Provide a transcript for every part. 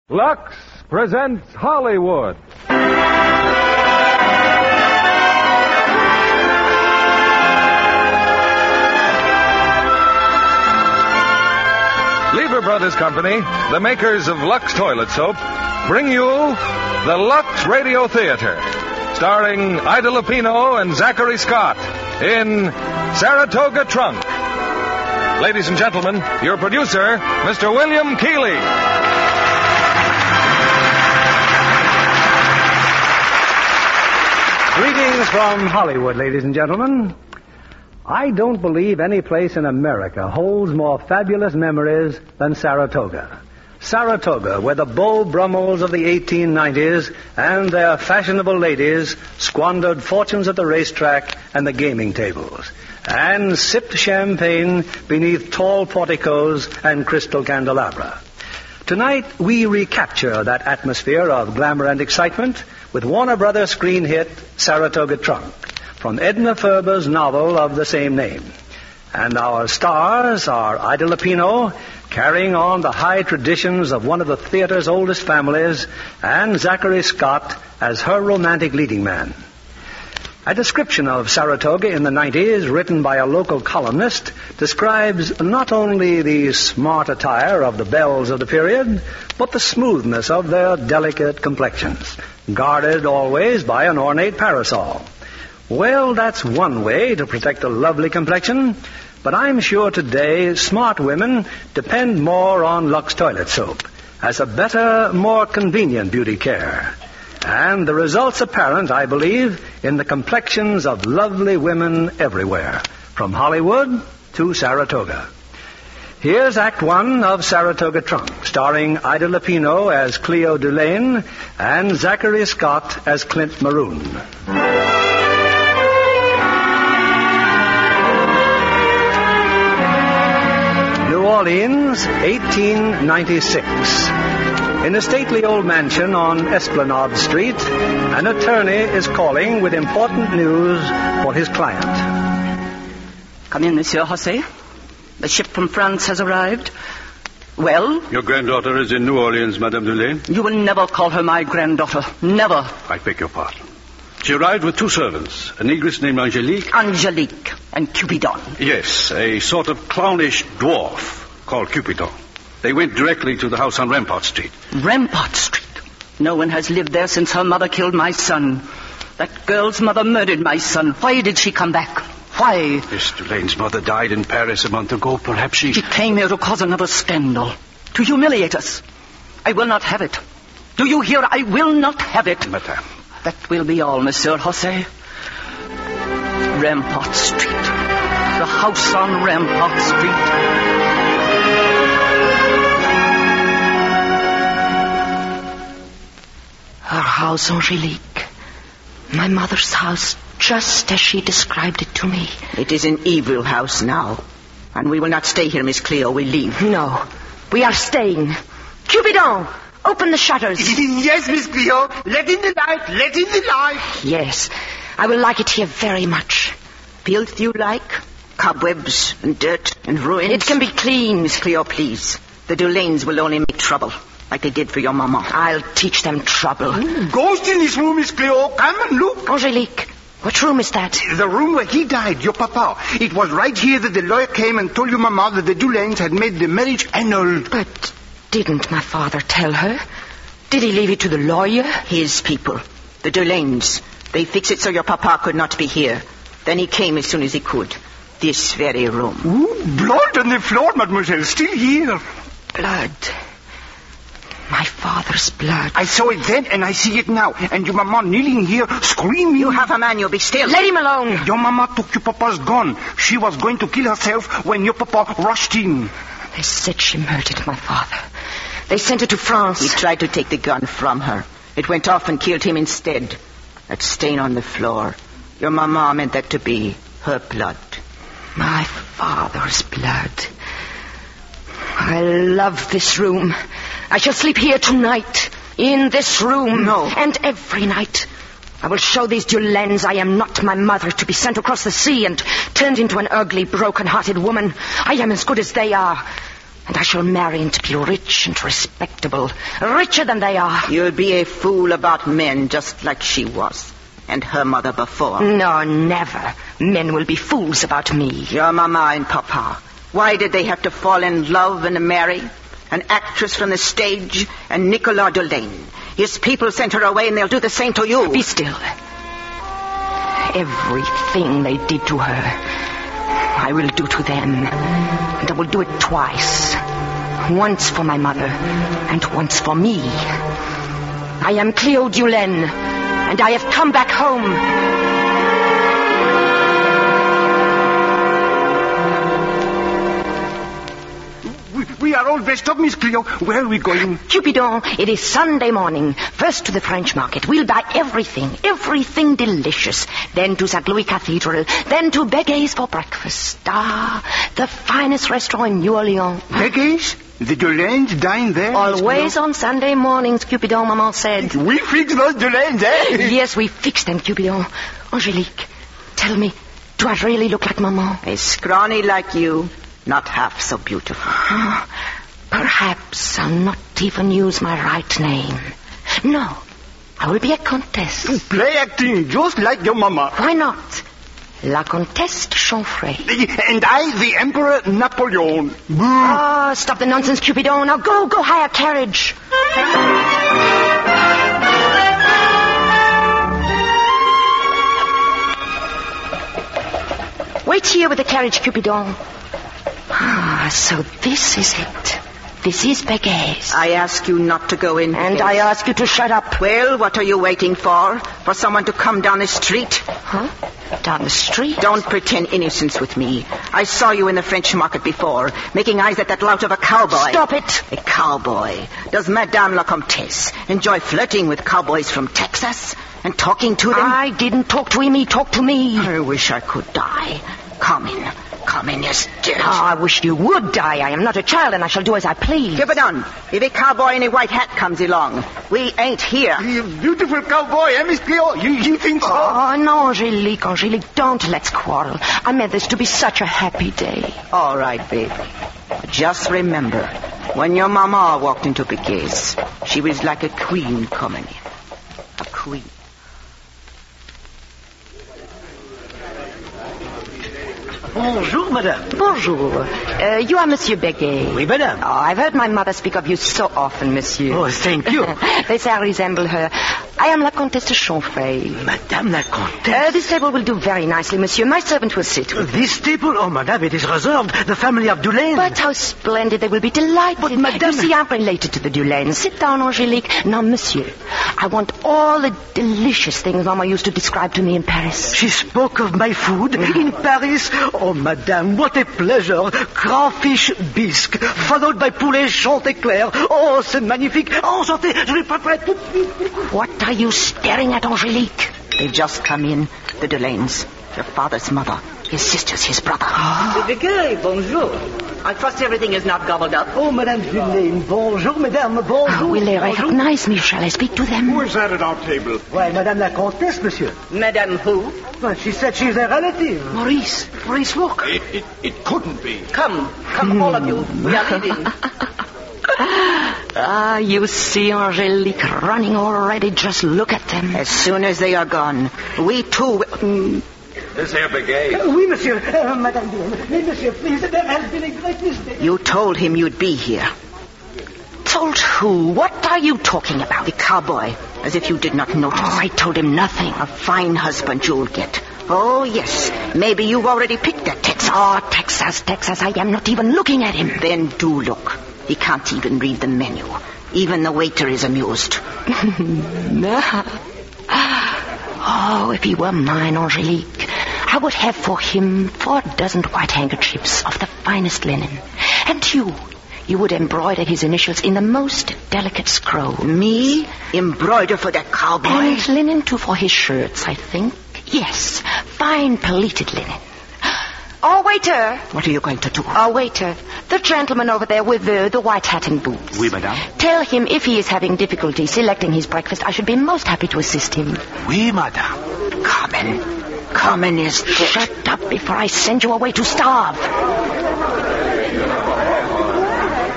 Lux presents Hollywood. Lever Brothers Company, the makers of Lux Toilet Soap, bring you the Lux Radio Theater, starring Ida Lupino and Zachary Scott in Saratoga Trunk. Ladies and gentlemen, your producer, Mr. William Keighley. Greetings from Hollywood, ladies and gentlemen. I don't believe any place in America holds more fabulous memories than Saratoga. Saratoga, where the Beau Brummels of the 1890s and their fashionable ladies squandered fortunes at the racetrack and the gaming tables, and sipped champagne beneath tall porticos and crystal candelabra. Tonight, we recapture that atmosphere of glamour and excitement with Warner Brothers screen hit Saratoga Trunk, from Edna Ferber's novel of the same name. And our stars are Ida Lupino, carrying on the high traditions of one of the theater's oldest families, and Zachary Scott as her romantic leading man. A description of Saratoga in the 90s, written by a local columnist, describes not only the smart attire of the belles of the period, but the smoothness of their delicate complexions, guarded always by an ornate parasol. Well, that's one way to protect a lovely complexion, but I'm sure today smart women depend more on Lux Toilet Soap as a better, more convenient beauty care. And the result's apparent, I believe, in the complexions of lovely women everywhere, from Hollywood to Saratoga. Here's Act One of Saratoga Trunk, starring Ida Lupino as Cleo Dulaine and Zachary Scott as Clint Maroon. New Orleans, 1896. In a stately old mansion on Esplanade Street, an attorney is calling with important news for his client. Come in, Monsieur José. The ship from France has arrived. Well? Your granddaughter is in New Orleans, Madame Dulaine. You will never call her my granddaughter. Never. I beg your pardon. She arrived with two servants, a negress named Angelique. Angelique and Cupidon. Yes, a sort of clownish dwarf called Cupidon. They went directly to the house on Rampart Street. Rampart Street? No one has lived there since her mother killed my son. That girl's mother murdered my son. Why did she come back? Why? Miss Dulaine's mother died in Paris a month ago. Perhaps she came here to cause another scandal. To humiliate us. I will not have it. Do you hear? I will not have it. Madame. That will be all, Monsieur José. Rampart Street. The house on Rampart Street. Our house, Angelique. My mother's house, just as she described it to me. It is an evil house now. And we will not stay here, Miss Cleo. We leave. No, we are staying. Cupidon, open the shutters. Yes, Miss Cleo. Let in the light. Let in the light. Yes, I will like it here very much. Filth you like? Cobwebs and dirt and ruins? It can be clean. Miss Cleo, please. The Dulaines will only make trouble. Like they did for your mama. I'll teach them trouble. Ghost in this room, Miss Cleo. Come and look. Angelique, what room is that? The room where he died, your papa. It was right here that the lawyer came and told your mama that the Dulaines had made the marriage annulled. But didn't my father tell her? Did he leave it to the lawyer? His people. The Dulaines. They fixed it so your papa could not be here. Then he came as soon as he could. This very room. Ooh, blood on the floor, mademoiselle. Still here. Blood. My father's blood. I saw it then and I see it now. And your mama kneeling here, screaming. You have a man, you be still. Let him alone. Your mama took your papa's gun. She was going to kill herself when your papa rushed in. They said she murdered my father. They sent her to France. He tried to take the gun from her. It went off and killed him instead. That stain on the floor. Your mama meant that to be her blood. My father's blood. I love this room. I shall sleep here tonight, in this room. No. And every night. I will show these Dulaines I am not my mother to be sent across the sea and turned into an ugly, broken-hearted woman. I am as good as they are. And I shall marry and be rich and respectable. Richer than they are. You'll be a fool about men just like she was. And her mother before. No, never. Men will be fools about me. Your mama and papa. Why did they have to fall in love and marry? An actress from the stage and Nicolas Delaine. His people sent her away and they'll do the same to you. Be still. Everything they did to her, I will do to them. And I will do it twice. Once for my mother and once for me. I am Cleo Dulaine, and I have come back home. We are all dressed up, Miss Cleo. Where are we going? Cupidon, it is Sunday morning. First to the French market. We'll buy everything delicious. Then to St. Louis Cathedral. Then to Begay's for breakfast. Ah, the finest restaurant in New Orleans. Begay's? The Dulaines dine there? Always on Sunday mornings, Cupidon, Maman said. We fix those Dulaines, eh? Yes, we fixed them, Cupidon. Angelique, tell me, do I really look like Maman? A scrawny like you. Not half so beautiful. Perhaps I'll not even use my right name. No, I will be a countess. Play acting just like your mama. Why not? La Comtesse de Chanfray. And I, the Emperor Napoleon. Oh, stop the nonsense, Cupidon. Now go hire a carriage. Wait here with the carriage, Cupidon. Ah, so this is it. This is Begay's. I ask you not to go in. And I ask you to shut up. Well, what are you waiting for? For someone to come down the street? Huh? Down the street? Don't pretend innocence with me. I saw you in the French market before, making eyes at that lout of a cowboy. Stop it. A cowboy. Does Madame la Comtesse enjoy flirting with cowboys from Texas and talking to them? I didn't talk to him. He talked to me. I wish I could die. Come in. Come in, you stilt. Oh, I wish you would die. I am not a child, and I shall do as I please. Give it on. If a cowboy in a white hat comes along, we ain't here. Beautiful cowboy, eh, Miss Cleo? You think so? Oh, no, Angelique, don't let's quarrel. I meant this to be such a happy day. All right, baby. Just remember, when your mama walked into Begay's, she was like a queen coming in. A queen. Bonjour, madame. Bonjour. You are Monsieur Begay. Oui, madame. Oh, I've heard my mother speak of you so often, monsieur. Oh, thank you. They say I resemble her. I am La Comtesse de Chanfray. Madame la Comtesse. This table will do very nicely, monsieur. My servant will sit with me. This table? Oh, madame, it is reserved. The family of Dulaine. But how splendid. They will be delighted. But, madame... You see, I'm related to the Dulaines. Sit down, Angelique. Now, monsieur, I want all the delicious things Mama used to describe to me in Paris. She spoke of my food in Paris. Oh, madame, what a pleasure. Crawfish bisque, followed by poulet chantéclair. Oh, c'est magnifique. Enchanté, je vais préparer tout de suite. What are you staring at, Angelique? They've just come in, the Dulaines. Your father's mother, his sisters, his brother. Begay, bonjour. I trust everything is not gobbled up. Oh, Madame Dulaine, bonjour, Madame, bonjour. Will they recognize me? Shall I speak to them? Who is that at our table? Why, Madame la Comtesse, monsieur. Madame who? Well, she said she's a relative. Maurice, look. It couldn't be. Come, all of you. We are leaving. Ah, you see Angelique running already. Just look at them. As soon as they are gone, we too... This here Begay. Oui, monsieur. Madame Dulaine. Mais, monsieur, please, there has been a great mistake. You told him you'd be here. Told who? What are you talking about? The cowboy, as if you did not notice. Oh, I told him nothing. A fine husband you'll get. Oh, yes. Maybe you've already picked that Texas. Oh, Texas. I am not even looking at him. Then do look. He can't even read the menu. Even the waiter is amused. Oh, if he were mine, Angelique, I would have for him 4 dozen white handkerchiefs of the finest linen. And you would embroider his initials in the most delicate scroll. Me? Embroider for that cowboy? And linen, too, for his shirts, I think. Yes, fine pleated linen. Oh, waiter. What are you going to do? Oh, waiter. The gentleman over there with the white hat and boots. Oui, madame. Tell him if he is having difficulty selecting his breakfast, I should be most happy to assist him. Oui, madame. Carmen is dead. Shut up before I send you away to starve.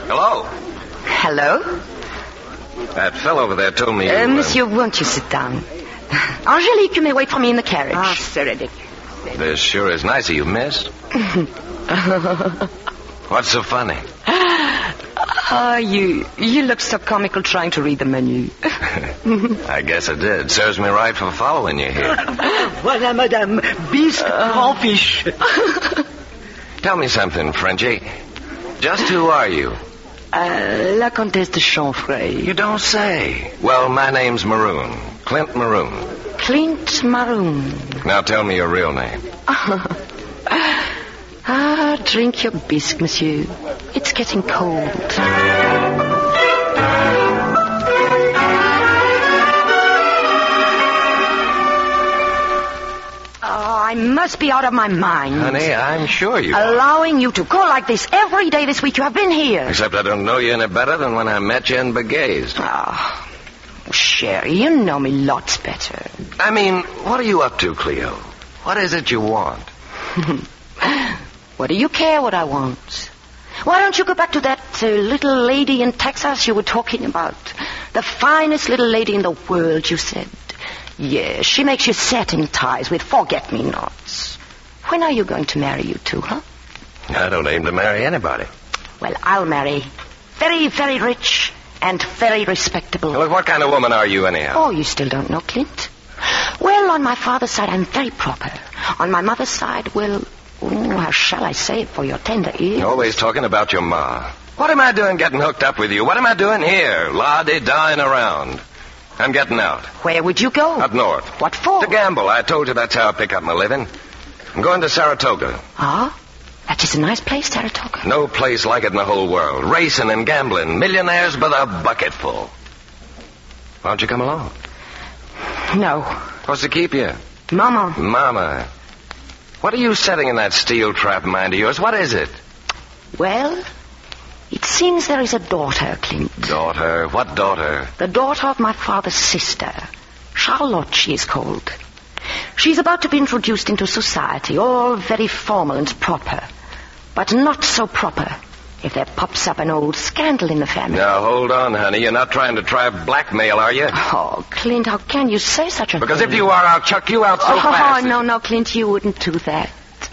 Hello. Hello? That fellow over there told me Monsieur, won't you sit down? Angelique, you may wait for me in the carriage. Ah, c'est ridiculous. This sure is nice of you, miss. What's so funny? Oh, you look so comical trying to read the menu. I guess I did. Serves me right for following you here. Voilà, madame. Bisque, grand fish. Tell me something, Frenchie. Just who are you? La Comtesse de Chanfray. You don't say. Well, my name's Maroon. Clint Maroon. Clint Maroon. Now tell me your real name. Drink your bisque, monsieur. It's getting cold. I must be out of my mind. Honey, I'm sure you are. Allowing you to go like this every day this week you have been here. Except I don't know you any better than when I met you in Begay's. Oh, Sherry, you know me lots better. I mean, what are you up to, Cleo? What is it you want? What do you care what I want? Why don't you go back to that little lady in Texas you were talking about? The finest little lady in the world, you said. Yes, she makes you satin ties with forget-me-nots. When are you going to marry you two, huh? I don't aim to marry anybody. Well, I'll marry. Very, very rich and very respectable. Look, what kind of woman are you, anyhow? Oh, you still don't know, Clint? Well, on my father's side, I'm very proper. On my mother's side, well, how shall I say it for your tender ears? You're always talking about your ma. What am I doing getting hooked up with you? What am I doing here? La-di-dying around. I'm getting out. Where would you go? Up north. What for? To gamble. I told you that's how I pick up my living. I'm going to Saratoga. Ah? That is a nice place, Saratoga. No place like it in the whole world. Racing and gambling. Millionaires by the bucketful. Why don't you come along? No. What's to keep you? Mama. Mama. What are you setting in that steel trap mind of yours? What is it? Well, it seems there is a daughter, Clint. Daughter? What daughter? The daughter of my father's sister. Charlotte, she is called. She's about to be introduced into society, all very formal and proper. But not so proper if there pops up an old scandal in the family. Now, hold on, honey. You're not trying to try blackmail, are you? Oh, Clint, how can you say such a Because thing? if you are, I'll chuck you out so fast. Oh, no, Clint, you wouldn't do that.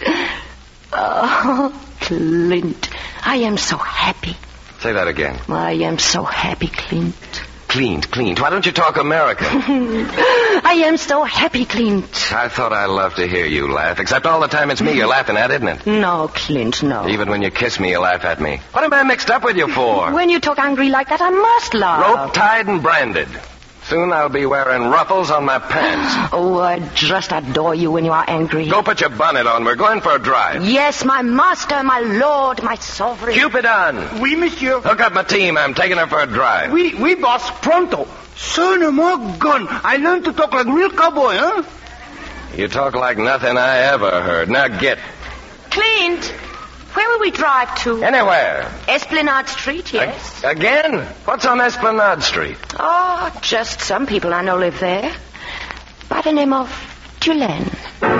Oh, Clint, I am so happy. Say that again. I am so happy, Clint. Clint. Why don't you talk American? I am so happy, Clint. I thought I loved to hear you laugh, except all the time it's me you're laughing at, isn't it? No, Clint, no. Even when you kiss me, you laugh at me. What am I mixed up with you for? When you talk angry like that, I must laugh. Rope tied and branded. Soon I'll be wearing ruffles on my pants. Oh, I just adore you when you are angry. Go put your bonnet on. We're going for a drive. Yes, my master, my lord, my sovereign. Cupidon. Oui, monsieur. Hook up my team. I'm taking her for a drive. Oui, boss. Pronto. Son of my gun. I learned to talk like a real cowboy, huh? You talk like nothing I ever heard. Now get. Clint, where will we drive to? Anywhere. Esplanade Street, yes. Again? What's on Esplanade Street? Oh, just some people I know live there. By the name of Tulane.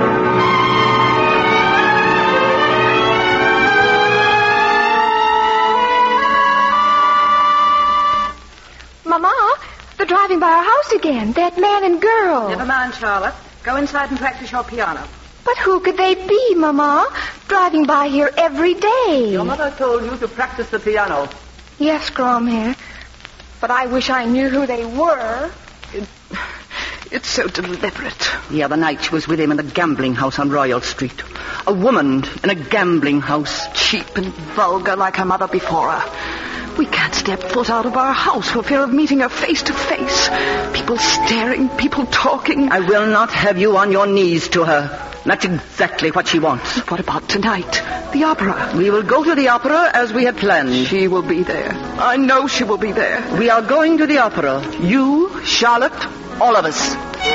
Mama, they're driving by our house again. That man and girl. Never mind, Charlotte. Go inside and practice your piano. But who could they be, Mama? Driving by here every day. Your mother told you to practice the piano. Yes, Gromhere. But I wish I knew who they were. It's so deliberate. The other night she was with him in the gambling house on Royal Street. A woman in a gambling house, cheap and vulgar like her mother before her. We can't step foot out of our house for fear of meeting her face to face. People staring, people talking. I will not have you on your knees to her. That's exactly what she wants. What about tonight? The opera. We will go to the opera as we had planned. She will be there. I know she will be there. We are going to the opera. You, Charlotte, all of us.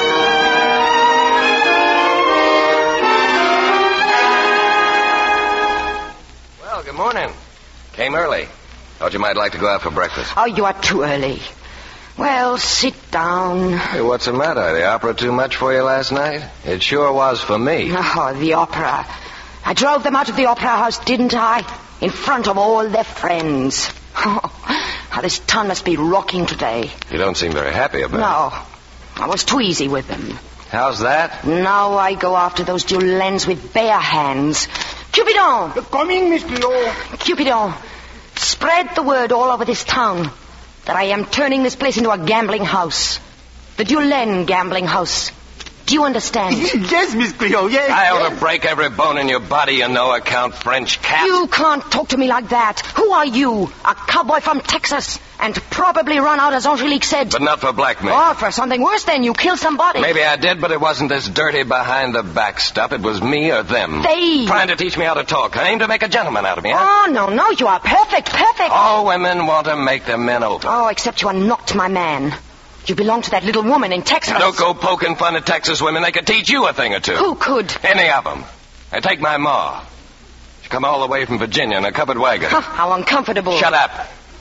Well, good morning. Came early. Thought you might like to go out for breakfast. Oh, you are too early. Well, sit down. Hey, what's the matter? The opera too much for you last night? It sure was for me. Oh, the opera. I drove them out of the opera house, didn't I? In front of all their friends. How this town must be rocking today. You don't seem very happy about it. No, I was too easy with them. How's that? Now I go after those Dulens with bare hands. Cupidon! Coming, Miss Cleo. Cupidon, spread the word all over this town that I am turning this place into a gambling house. The Dulen gambling house. Do you understand? Yes, Miss Cleo, yes. I ought to break every bone in your body, you no-account French cat. You can't talk to me like that. Who are you? A cowboy from Texas, and probably run out, as Angelique said. But not for blackmail. Or for something worse than you killed somebody. Maybe I did, but it wasn't this dirty behind-the-back stuff. It was me or them. They. Trying to teach me how to talk. I aim to make a gentleman out of me, huh? Oh, no, you are perfect. All women want to make the men over. Oh, except you are not my man. You belong to that little woman in Texas. Don't go poking fun at Texas women. They could teach you a thing or two. Who could? Any of them. And take my ma. She come all the way from Virginia in a covered wagon. How uncomfortable. Shut up.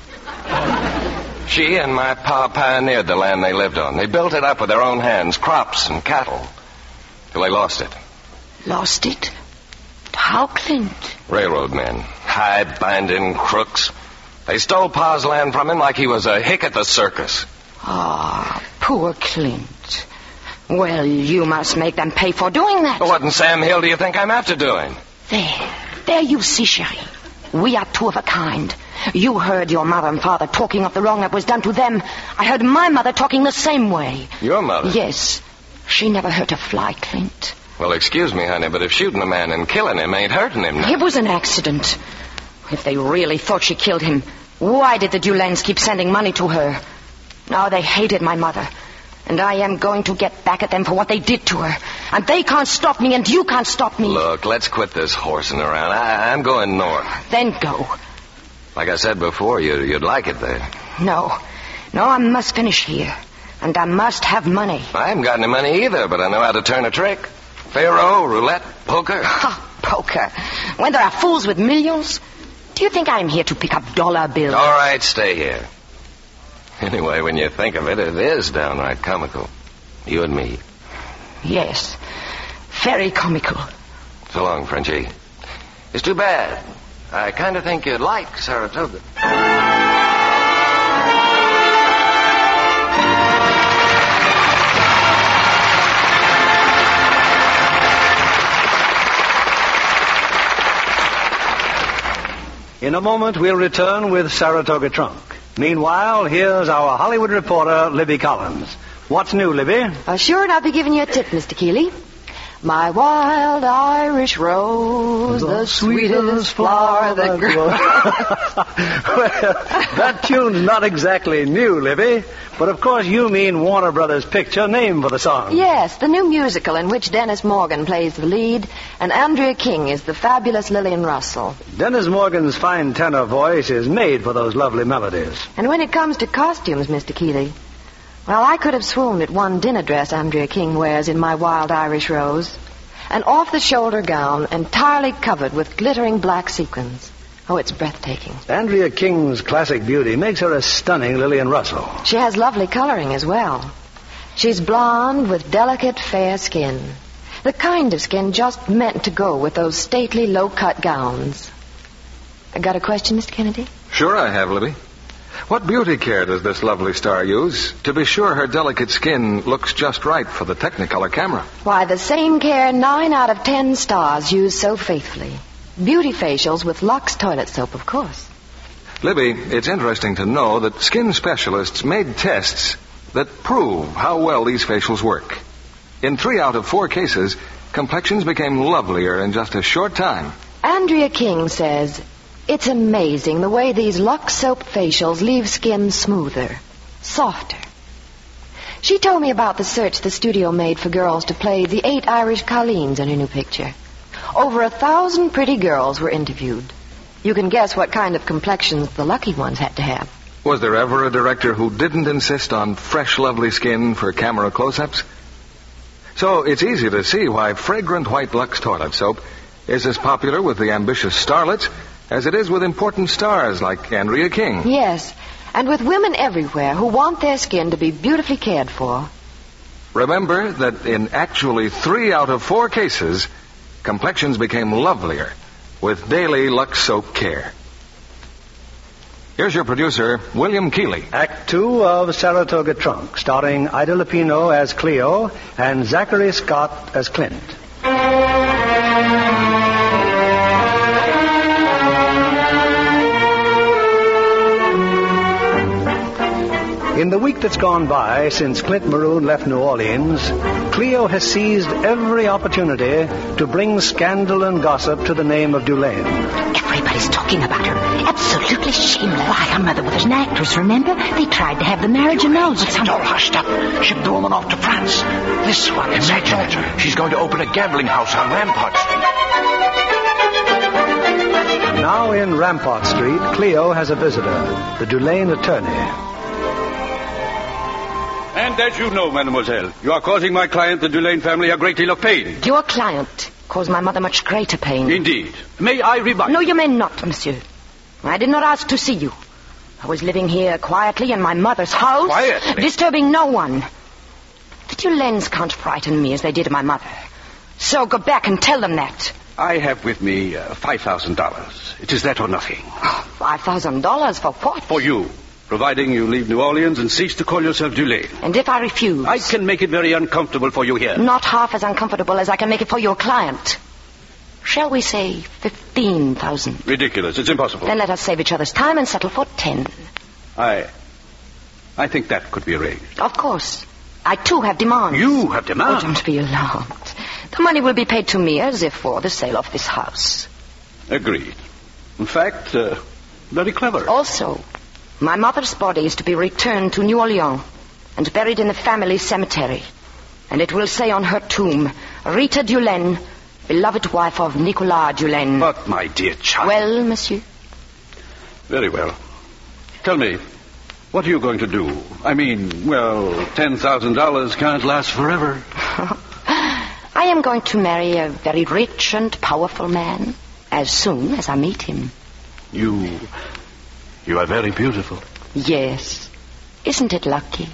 She and my pa pioneered the land they lived on. They built it up with their own hands, crops and cattle, till they lost it. Lost it? How, Clint? Railroad men. Hide-binding crooks. They stole pa's land from him like he was a hick at the circus. Ah, poor Clint. Well, you must make them pay for doing that. What in Sam Hill do you think I'm after doing? There you see, Sherry. We are two of a kind. You heard your mother and father talking of the wrong that was done to them. I heard my mother talking the same way. Your mother? Yes. She never hurt a fly, Clint. Well, excuse me, honey, but if shooting a man and killing him ain't hurting him now. It was an accident. If they really thought she killed him, why did the Dulens keep sending money to her? Now they hated my mother, and I am going to get back at them for what they did to her. And they can't stop me, and you can't stop me. Look, let's quit this horsing around. I'm going north. Then go. Like I said before, you'd like it there. No, I must finish here. And I must have money. I haven't got any money either, but I know how to turn a trick. Faro, roulette, poker. Poker. When there are fools with millions? Do you think I'm here to pick up dollar bills? All right, stay here. Anyway, when you think of it, it is downright comical. You and me. Yes. Very comical. So long, Frenchie. It's too bad. I kind of think you'd like Saratoga. In a moment, we'll return with Saratoga Trunk. Meanwhile, here's our Hollywood reporter, Libby Collins. What's new, Libby? Sure, and I'll be giving you a tip, Mr. Keeley. My wild Irish rose, the sweetest flower that grows. Well, that tune's not exactly new, Libby. But of course you mean Warner Brothers' picture name for the song. Yes, the new musical in which Dennis Morgan plays the lead and Andrea King is the fabulous Lillian Russell. Dennis Morgan's fine tenor voice is made for those lovely melodies. And when it comes to costumes, Mr. Keeley, well, I could have swooned at one dinner dress Andrea King wears in My Wild Irish Rose. An off-the-shoulder gown entirely covered with glittering black sequins. Oh, it's breathtaking. Andrea King's classic beauty makes her a stunning Lillian Russell. She has lovely coloring as well. She's blonde with delicate, fair skin. The kind of skin just meant to go with those stately, low-cut gowns. Got a question, Mr. Kennedy? Sure I have, Libby. What beauty care does this lovely star use to be sure her delicate skin looks just right for the Technicolor camera? Why, the same care 9 out of 10 stars use so faithfully. Beauty facials with Lux toilet soap, of course. Libby, it's interesting to know that skin specialists made tests that prove how well these facials work. In 3 out of 4 cases, complexions became lovelier in just a short time. Andrea King says, it's amazing the way these Lux soap facials leave skin smoother, softer. She told me about the search the studio made for girls to play the 8 Irish Colleens in her new picture. Over 1,000 pretty girls were interviewed. You can guess what kind of complexions the lucky ones had to have. Was there ever a director who didn't insist on fresh, lovely skin for camera close-ups? So it's easy to see why fragrant white Lux toilet soap is as popular with the ambitious starlets as it is with important stars like Andrea King. Yes, and with women everywhere who want their skin to be beautifully cared for. Remember that in actually 3 out of 4 cases, complexions became lovelier with daily Lux soap care. Here's your producer, William Keeley. Act 2 of Saratoga Trunk, starring Ida Lupino as Cleo and Zachary Scott as Clint. In the week that's gone by since Clint Maroon left New Orleans, Cleo has seized every opportunity to bring scandal and gossip to the name of Dulaine. Everybody's talking about her. Absolutely shameless. Why, her mother was an actress, remember? They tried to have the marriage annulled. It's all hushed up. Shipped the woman off to France. This one, imagine it. She's going to open a gambling house on Rampart Street. Now in Rampart Street, Cleo has a visitor, the Dulaine attorney. And as you know, mademoiselle, you are causing my client, the Dulaine family, a great deal of pain. Your client caused my mother much greater pain. Indeed. May I rebut? No, you may not, monsieur. I did not ask to see you. I was living here quietly in my mother's house. Quietly? Disturbing no one. The Dulaines can't frighten me as they did my mother. So go back and tell them that. I have with me $5,000. It is that or nothing. $5,000 for what? For you. Providing you leave New Orleans and cease to call yourself Dulaine. And if I refuse? I can make it very uncomfortable for you here. Not half as uncomfortable as I can make it for your client. Shall we say 15,000? Ridiculous. It's impossible. Then let us save each other's time and settle for 10. I think that could be arranged. Of course. I, too, have demands. You have demands? Oh, don't be alarmed. The money will be paid to me as if for the sale of this house. Agreed. In fact, very clever. Also, my mother's body is to be returned to New Orleans and buried in the family cemetery. And it will say on her tomb, Rita Dulaine, beloved wife of Nicolas Dulaine. But, my dear child... Well, monsieur? Very well. Tell me, what are you going to do? I mean, well, $10,000 can't last forever. I am going to marry a very rich and powerful man as soon as I meet him. You are very beautiful. Yes. Isn't it lucky?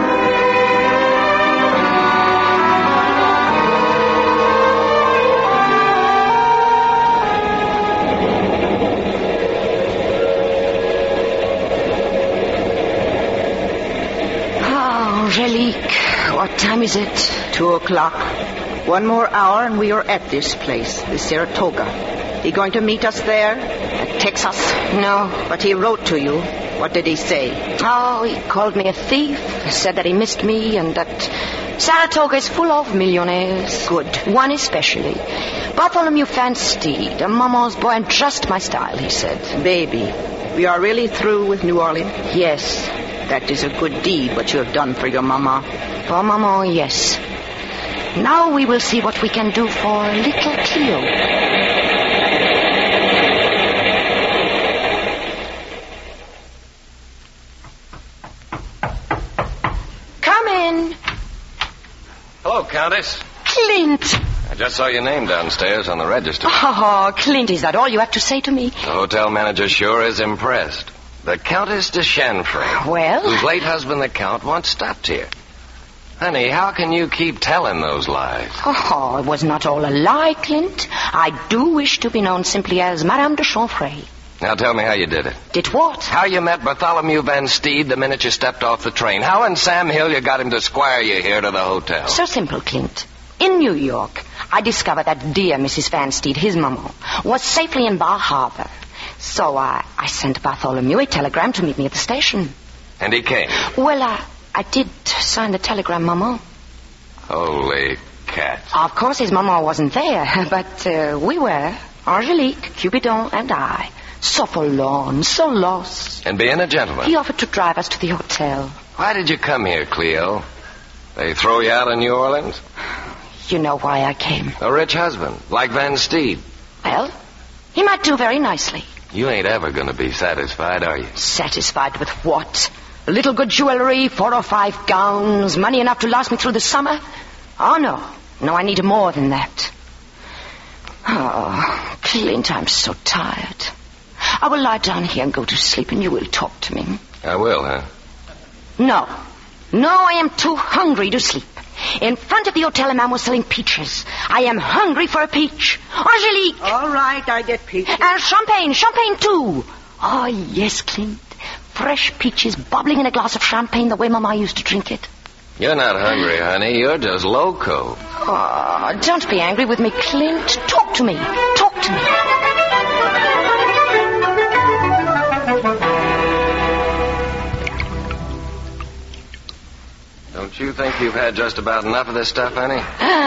Angelique, what time is it? 2:00. 1 more hour and we are at this place, the Saratoga. He going to meet us there? At Texas? No. But he wrote to you. What did he say? Oh, he called me a thief, said that he missed me and that Saratoga is full of millionaires. Good. One especially. Bartholomew Van Steed, a maman's boy and just my style, he said. Baby, we are really through with New Orleans? Yes. That is a good deed, what you have done for your mama. For maman, yes. Now we will see what we can do for little Cleo. Come in. Hello, Countess. Clint. I just saw your name downstairs on the register. Oh, Clint, is that all you have to say to me? The hotel manager sure is impressed. The Countess de Chanfray. Well? Whose late husband, the Count, once stopped here. Honey, how can you keep telling those lies? Oh, it was not all a lie, Clint. I do wish to be known simply as Madame de Chanfray. Now tell me how you did it. Did what? How you met Bartholomew Van Steed the minute you stepped off the train. How in Sam Hill you got him to squire you here to the hotel. So simple, Clint. In New York, I discovered that dear Mrs. Van Steed, his maman, was safely in Bar Harbor. So I sent Bartholomew a telegram to meet me at the station. And he came? Well, I did sign the telegram, maman. Holy cat. Of course, his maman wasn't there, but we were. Angelique, Cupidon, and I. So forlorn, so lost. And being a gentleman? He offered to drive us to the hotel. Why did you come here, Cleo? They throw you out of New Orleans? You know why I came. A rich husband, like Van Steed. Well, he might do very nicely. You ain't ever going to be satisfied, are you? Satisfied with what? A little good jewelry, 4 or 5 gowns, money enough to last me through the summer? Oh, no. No, I need more than that. Oh, Clint, I'm so tired. I will lie down here and go to sleep, and you will talk to me. I will, huh? No. No, I am too hungry to sleep. In front of the hotel, a man was selling peaches. I am hungry for a peach. Angelique! All right, I get peaches. And champagne too. Oh, yes, Clint. fresh peaches bubbling in a glass of champagne the way Mama used to drink it. You're not hungry, honey. You're just loco. Oh, don't be angry with me, Clint. Talk to me. Talk to me. Don't you think you've had just about enough of this stuff, honey?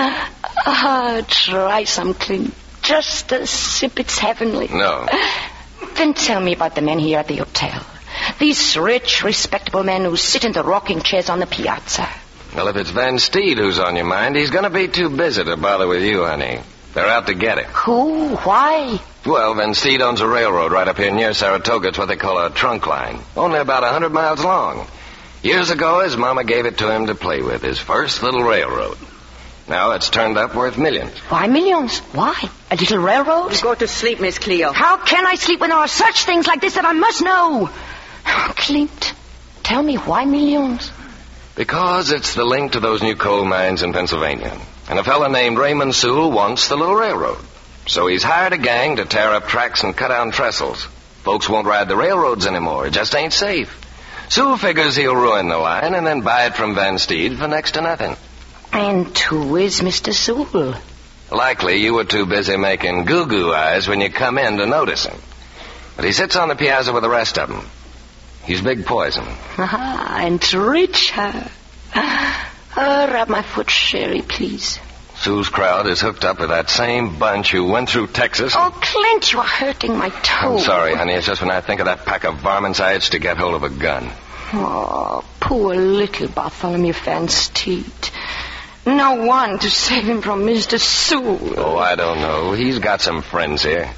Try some, Clint. Just a sip. It's heavenly. No. Then tell me about the men here at the hotel. These rich, respectable men who sit in the rocking chairs on the piazza. Well, if it's Van Steed who's on your mind, he's going to be too busy to bother with you, honey. They're out to get him. Who? Why? Well, Van Steed owns a railroad right up here near Saratoga. It's what they call a trunk line. Only about 100 miles long. Years ago, his mama gave it to him to play with, his first little railroad. Now it's turned up worth millions. Why millions? Why? A little railroad? Go to sleep, Miss Cleo. How can I sleep when there are such things like this that I must know? Clint, tell me why millions? Because it's the link to those new coal mines in Pennsylvania. And a fella named Raymond Sewell wants the little railroad. So he's hired a gang to tear up tracks and cut down trestles. Folks won't ride the railroads anymore. It just ain't safe. Sewell figures he'll ruin the line and then buy it from Van Steed for next to nothing. And who is Mr. Sewell? Likely you were too busy making goo-goo eyes when you come in to notice him. But he sits on the piazza with the rest of them. He's big poison. And rich, huh? Rub my foot, Sherry, please. Sewell's crowd is hooked up with that same bunch who went through Texas. Oh, Clint, you are hurting my toe. I'm sorry, honey. It's just when I think of that pack of varmints, I itch to get hold of a gun. Oh, poor little Bartholomew Van Steed. No one to save him from Mr. Sewell. Oh, I don't know. He's got some friends here.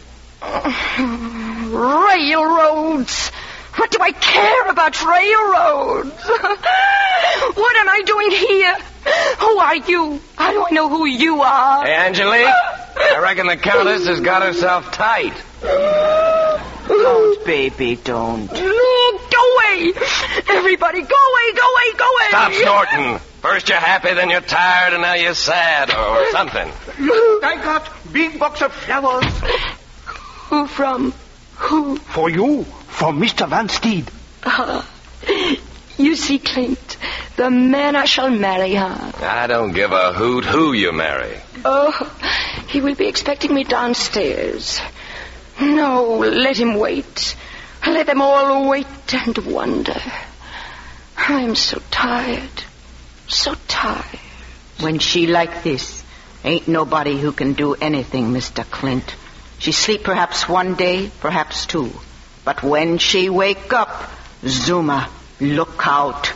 Railroads. What do I care about railroads? What am I doing here? Who are you? How do I know who you are? Hey, Angelique, I reckon the Countess has got herself tight. Don't, baby, don't. No, go away. Everybody, go away, go away, go away. Stop snorting. First you're happy, then you're tired, and now you're sad, or something. Look, I got big box of flowers. Who from? Who? For you. For Mr. Van Steed. You see, Clint, the man I shall marry, huh? I don't give a hoot who you marry. Oh, he will be expecting me downstairs. No, let him wait. Let them all wait and wonder. I'm so tired. So tired. When she like this, ain't nobody who can do anything, Mr. Clint. She sleep perhaps one day, perhaps two. But when she wake up, Zuma, look out.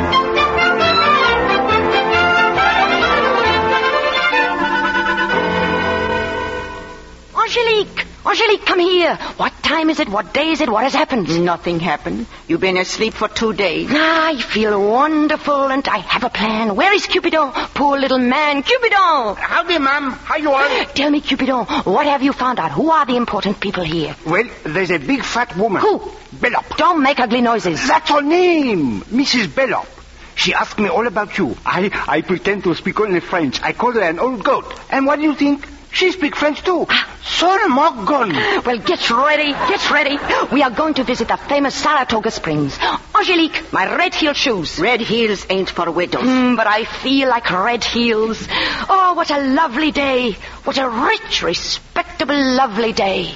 Angelique, come here. What time is it? What day is it? What has happened? Nothing happened. You've been asleep for 2 days. I feel wonderful, and I have a plan. Where is Cupidon? Poor little man. Cupidon! Howdy, ma'am. How you are? Tell me, Cupidon, what have you found out? Who are the important people here? Well, there's a big fat woman. Who? Bellop. Don't make ugly noises. That's her name, Mrs. Bellop. She asked me all about you. I pretend to speak only French. I call her an old goat. And what do you think? She speaks French too. Son Morgan. Well, get ready. We are going to visit the famous Saratoga Springs. Angelique, my red heel shoes. Red heels ain't for widows. But I feel like red heels. Oh, what a lovely day. What a rich, respectable, lovely day.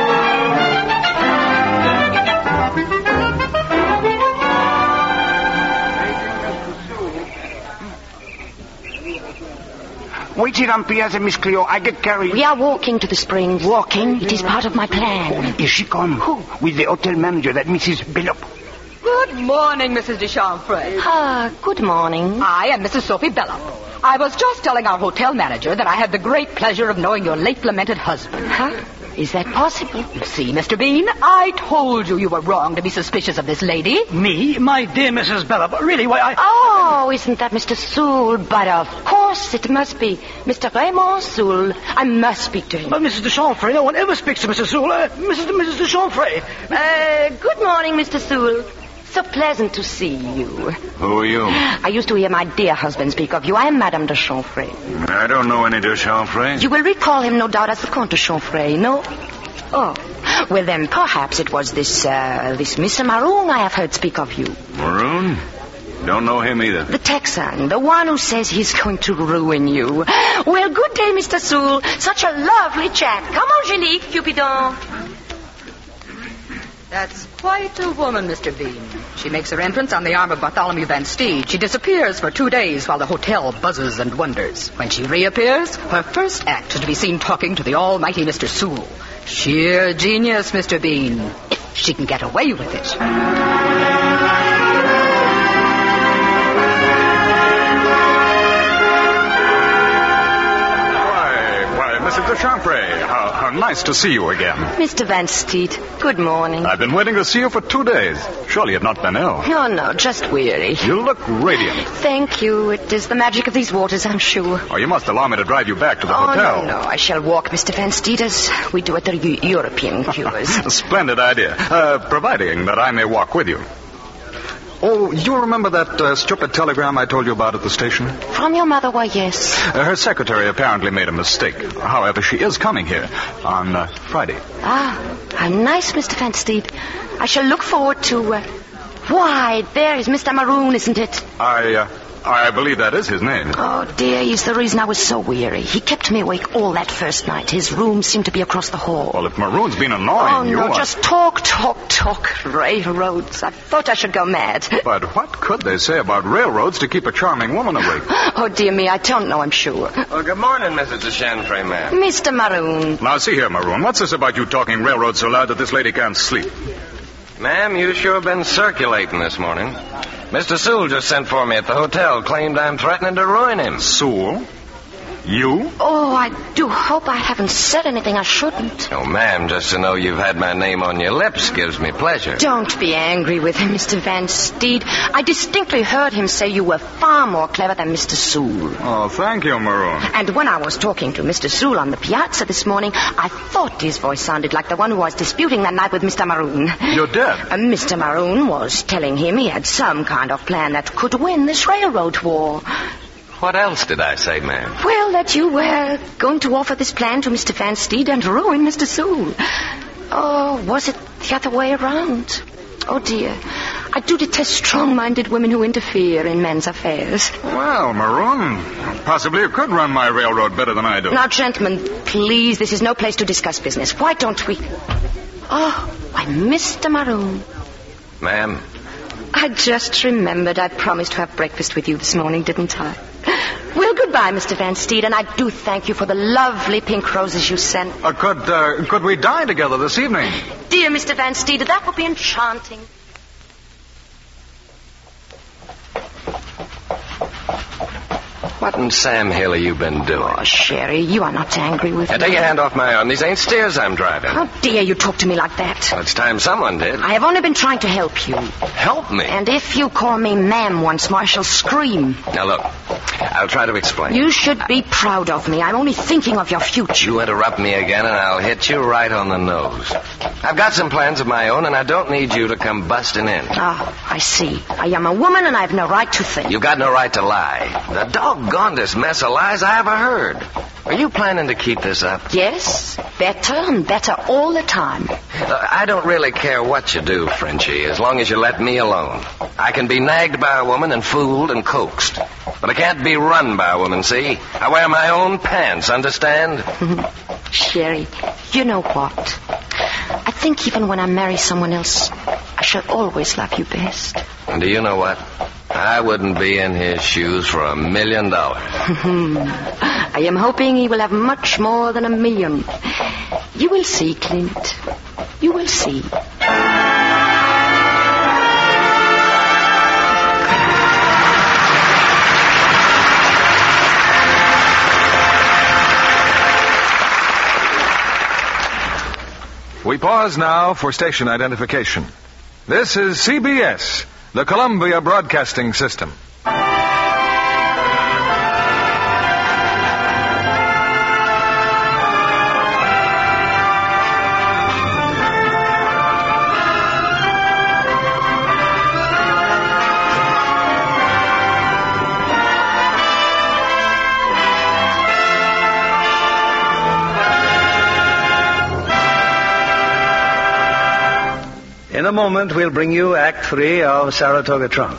Wait here on Piazza, Miss Cleo. I get carried. We are walking to the springs. Walking? It is part of my plan. Here she come. Who? With the hotel manager, that Mrs. Bellop. Good morning, Mrs. de Chamfray. Good morning. I am Mrs. Sophie Bellop. I was just telling our hotel manager that I had the great pleasure of knowing your late lamented husband. Is that possible? See, Mr. Bean, I told you were wrong to be suspicious of this lady. Me? My dear Mrs. Bellop. Really, why, I... Oh, isn't that Mr. Sewell? But of course it must be Mr. Raymond Sewell. I must speak to him. But Mrs. de Chamfray, no one ever speaks to Mr. Sewell. Mrs. de Chamfray. Good morning, Mr. Sewell. So pleasant to see you. Who are you? I used to hear my dear husband speak of you. I am Madame de Chamfray. I don't know any de Chamfray. You will recall him, no doubt, as the Comte de Chamfray, no? Oh, well then perhaps it was this Mr. Maroon I have heard speak of you. Maroon? Don't know him either. The Texan, the one who says he's going to ruin you. Well, good day, Mr. Sewell. Such a lovely chap. Come on, Angelique, Cupidon. That's quite a woman, Mr. Bean. She makes her entrance on the arm of Bartholomew Van Steed. She disappears for 2 days while the hotel buzzes and wonders. When she reappears, her first act is to be seen talking to the almighty Mr. Sewell. Sheer genius, Mr. Bean. If she can get away with it. Mrs. de Champrey, how nice to see you again. Mr. Van Steed, good morning. I've been waiting to see you for 2 days. Surely you've not been ill. Oh, no, just weary. You look radiant. Thank you. It is the magic of these waters, I'm sure. Oh, you must allow me to drive you back to the hotel. No, I shall walk, Mr. Van Steed, as we do at the European cures. A splendid idea. Providing that I may walk with you. Oh, you remember that stupid telegram I told you about at the station? From your mother, why, yes. Her secretary apparently made a mistake. However, she is coming here on Friday. Ah, how nice, Mr. Van Steed. I shall look forward to... Why, there is Mr. Maroon, isn't it? I believe that is his name. Oh, dear, he's the reason I was so weary. He kept me awake all that first night. His room seemed to be across the hall. Well, if Maroon's been annoying you... Oh, no, just talk. Railroads. I thought I should go mad. But what could they say about railroads to keep a charming woman awake? Oh, dear me, I don't know, I'm sure. Well, good morning, Mrs. de Champrey, ma'am. Mr. Maroon. Now, see here, Maroon. What's this about you talking railroads so loud that this lady can't sleep? Ma'am, you sure been circulating this morning. Mr. Sewell just sent for me at the hotel, claimed I'm threatening to ruin him. Sewell? You? Oh, I do hope I haven't said anything I shouldn't. Oh, ma'am, just to know you've had my name on your lips gives me pleasure. Don't be angry with him, Mr. Van Steed. I distinctly heard him say you were far more clever than Mr. Sewell. Oh, thank you, Maroon. And when I was talking to Mr. Sewell on the piazza this morning, I thought his voice sounded like the one who was disputing that night with Mr. Maroon. You're dead. Mr. Maroon was telling him he had some kind of plan that could win this railroad war. What else did I say, ma'am? Well, that you were going to offer this plan to Mr. Van Steed and ruin Mr. Sewell. Oh, was it the other way around? Oh, dear. I do detest strong-minded women who interfere in men's affairs. Well, Maroon, possibly you could run my railroad better than I do. Now, gentlemen, please, this is no place to discuss business. Why don't we... Oh, why, Mr. Maroon. Ma'am? I just remembered I promised to have breakfast with you this morning, didn't I? Well, goodbye, Mr. Van Steed, and I do thank you for the lovely pink roses you sent. Could we dine together this evening? Dear Mr. Van Steed, that would be enchanting. What in Sam Hill have you been doing? Oh, Sherry, you are not angry with me. Take your hand off my arm. These ain't stairs I'm driving. How dare you talk to me like that? Well, it's time someone did. I have only been trying to help you. Help me? And if you call me ma'am once more, I shall scream. Now, look, I'll try to explain. You should be proud of me. I'm only thinking of your future. You interrupt me again, and I'll hit you right on the nose. I've got some plans of my own, and I don't need you to come busting in. Ah, I see. I am a woman, and I have no right to think. You've got no right to lie. The doggonedest mess of lies I ever heard. Are you planning to keep this up? Yes, better and better all the time. I don't really care what you do, Frenchie, as long as you let me alone. I can be nagged by a woman and fooled and coaxed. But I can't be run by a woman, see? I wear my own pants, understand? Sherry, you know what? I think even when I marry someone else, I shall always love you best. And do you know what? I wouldn't be in his shoes for $1 million. I am hoping he will have much more than $1 million. You will see, Clint. You will see. We pause now for station identification. This is CBS, the Columbia Broadcasting System. In a moment, we'll bring you Act 3 of Saratoga Trunk.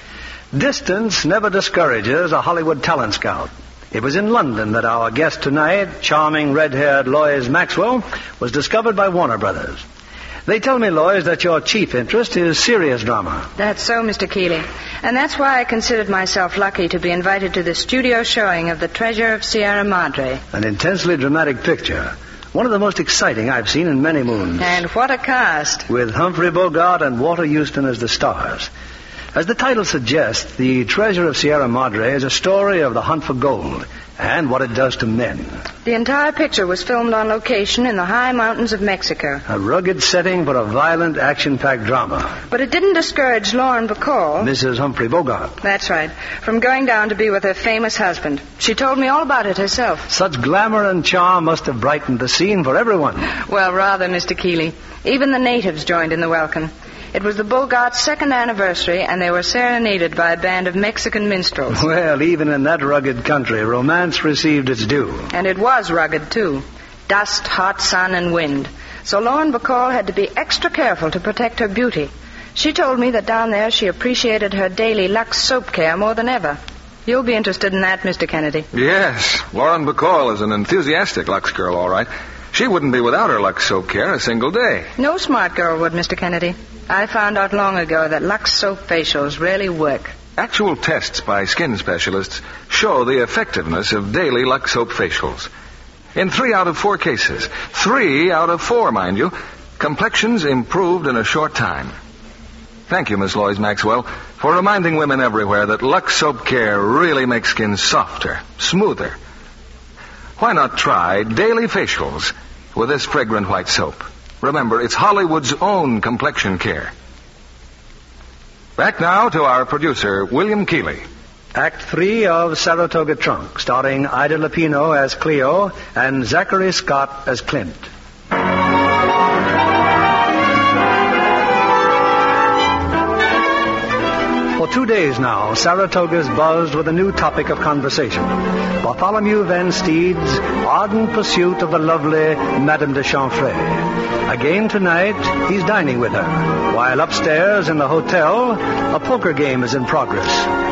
Distance never discourages a Hollywood talent scout. It was in London that our guest tonight, charming red-haired Lois Maxwell, was discovered by Warner Brothers. They tell me, Lois, that your chief interest is serious drama. That's so, Mr. Keeley. And that's why I considered myself lucky to be invited to the studio showing of The Treasure of Sierra Madre. An intensely dramatic picture. One of the most exciting I've seen in many moons. And what a cast. With Humphrey Bogart and Walter Houston as the stars. As the title suggests, The Treasure of Sierra Madre is a story of the hunt for gold and what it does to men. The entire picture was filmed on location in the high mountains of Mexico. A rugged setting for a violent, action-packed drama. But it didn't discourage Lauren Bacall, Mrs. Humphrey Bogart. That's right, from going down to be with her famous husband. She told me all about it herself. Such glamour and charm must have brightened the scene for everyone. Well, rather, Mr. Keeley. Even the natives joined in the welcome. It was the Bogarts' second anniversary, and they were serenaded by a band of Mexican minstrels. Well, even in that rugged country, romance received its due. And it was rugged, too. Dust, hot sun, and wind. So Lauren Bacall had to be extra careful to protect her beauty. She told me that down there she appreciated her daily Lux soap care more than ever. You'll be interested in that, Mr. Kennedy. Yes, Lauren Bacall is an enthusiastic Lux girl, all right. She wouldn't be without her Lux soap care a single day. No smart girl would, Mr. Kennedy. I found out long ago that Lux soap facials really work. Actual tests by skin specialists show the effectiveness of daily Lux soap facials. In 3 out of 4 cases, 3 out of 4, mind you, complexions improved in a short time. Thank you, Miss Lois Maxwell, for reminding women everywhere that Lux soap care really makes skin softer, smoother. Why not try daily facials with this fragrant white soap? Remember, it's Hollywood's own complexion care. Back now to our producer, William Keeley. Act 3 of Saratoga Trunk, starring Ida Lupino as Cleo and Zachary Scott as Clint. For 2 days now, Saratoga's buzzed with a new topic of conversation. Bartholomew Van Steed's ardent pursuit of the lovely Madame de Chamfray. Again tonight, he's dining with her, while upstairs in the hotel, a poker game is in progress.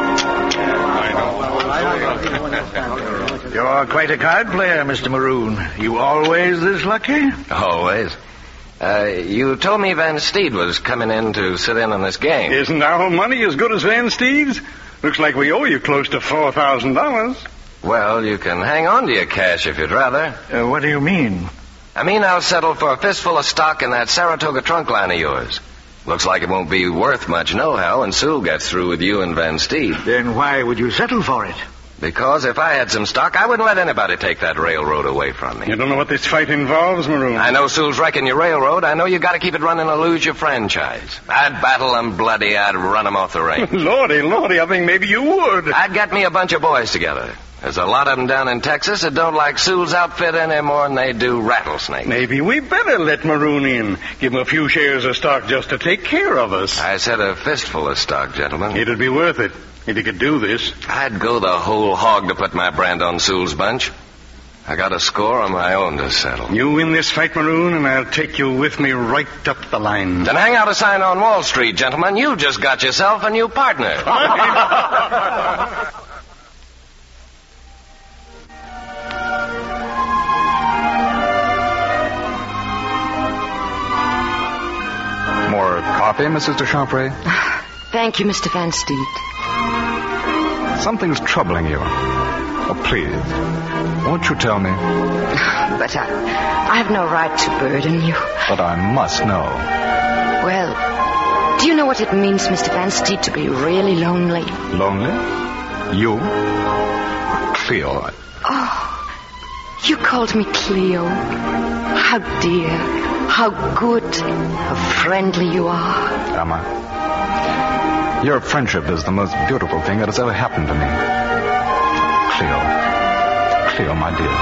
You're quite a card player, Mr. Maroon. You always this lucky? Always. You told me Van Steed was coming in to sit in on this game. Isn't our money as good as Van Steed's? Looks like we owe you close to $4,000. Well, you can hang on to your cash if you'd rather. What do you mean? I mean, I'll settle for a fistful of stock in that Saratoga trunk line of yours. Looks like it won't be worth much nohow when Sue gets through with you and Van Steed. Then why would you settle for it? Because if I had some stock, I wouldn't let anybody take that railroad away from me. You don't know what this fight involves, Maroon. I know Sue's wrecking your railroad. I know you got to keep it running or lose your franchise. I'd battle them bloody. I'd run them off the range. Lordy, I think maybe you would. I'd get me a bunch of boys together. There's a lot of them down in Texas that don't like Sue's outfit any more than they do Rattlesnake. Maybe we better let Maroon in. Give him a few shares of stock just to take care of us. I said a fistful of stock, gentlemen. It'd be worth it. If you could do this. I'd go the whole hog to put my brand on Sewell's bunch. I got a score on my own to settle. You win this fight, Maroon, and I'll take you with me right up the line. Then hang out a sign on Wall Street, gentlemen. You just got yourself a new partner. More coffee, Mrs. de Chamfray? Thank you, Mr. Van Steed. Something's troubling you. Oh, please, won't you tell me? But I have no right to burden you. But I must know. Well, do you know what it means, Mr. Van Steed, to be really lonely? Lonely? You? Cleo. Oh, you called me Cleo. How dear, how good, how friendly you are. Am I? Your friendship is the most beautiful thing that has ever happened to me. Cleo, my dear.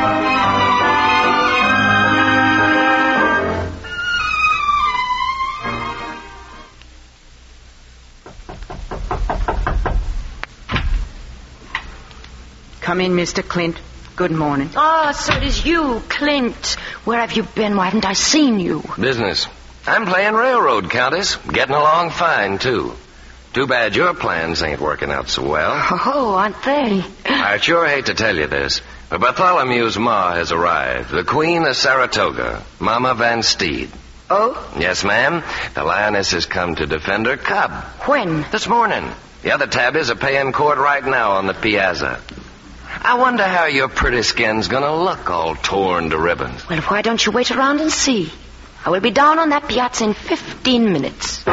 Come in, Mr. Clint. Good morning. Oh, so it is you, Clint. Where have you been? Why haven't I seen you? Business. I'm playing railroad, Countess. Getting along fine, too. Too bad your plans ain't working out so well. Oh, aren't they? I sure hate to tell you this, but Bartholomew's ma has arrived. The Queen of Saratoga, Mama Van Steed. Oh? Yes, ma'am. The lioness has come to defend her cub. When? This morning. The other tabbies are paying court right now on the piazza. I wonder how your pretty skin's gonna look all torn to ribbons. Well, why don't you wait around and see? I will be down on that piazza in 15 minutes.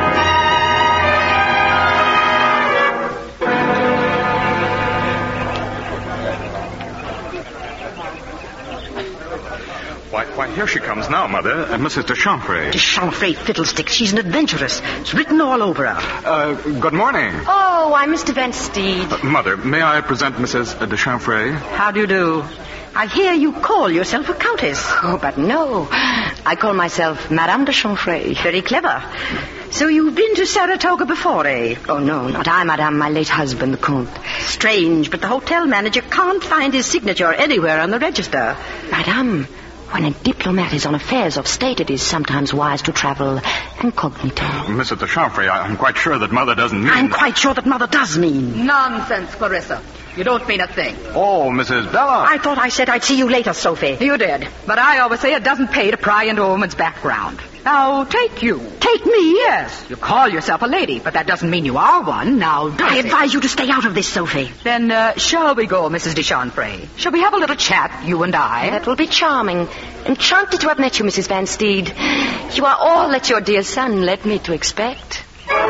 Why, here she comes now, Mother. Mrs. de Chamfray. De Chamfray fiddlesticks. She's an adventuress. It's written all over her. Good morning. Oh, I'm Mr. Van Steed. Mother, may I present Mrs. de Chamfray? How do you do? I hear you call yourself a countess. Oh, but no. I call myself Madame de Chamfray. Very clever. So you've been to Saratoga before, eh? Oh, no, not I, Madame. My late husband, the Comte. Strange, but the hotel manager can't find his signature anywhere on the register. Madame, when a diplomat is on affairs of state, it is sometimes wise to travel incognito. Mrs. de Chamfray, I'm quite sure that Mother doesn't mean... I'm quite sure that Mother does mean. Nonsense, Clarissa. You don't mean a thing. Oh, Mrs. Bella. I thought I said I'd see you later, Sophie. You did. But I always say it doesn't pay to pry into a woman's background. Now, take you. Take me? Yes. You call yourself a lady, but that doesn't mean you are one. Now, does I it? advise you to stay out of this, Sophie. Then, shall we go, Mrs. de Chamfray? Shall we have a little chat, you and I? That will be charming. Enchanted to have met you, Mrs. Van Steed. You are all that your dear son led me to expect.